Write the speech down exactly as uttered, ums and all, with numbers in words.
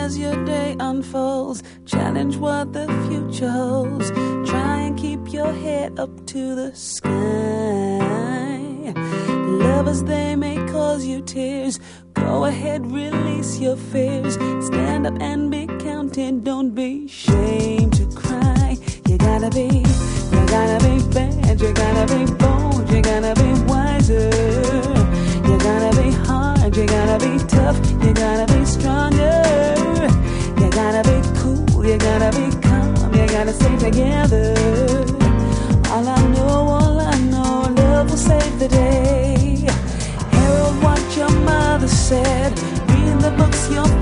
as your day unfolds. Challenge what the future holds. Try and keep your head up to the sky. Lovers, they may cause you tears. Go ahead, release your fears. Stand up and be counted. Don't be ashamed to cry. You gotta be, you gotta be bad. You gotta be bold. You gotta be wiser. You gotta be hard. You gotta be tough. You gotta be stronger. You gotta be cool. You gotta be calm. You gotta stay together. All I know, all I know, love will save the day. Herald what your mother said. Read the books your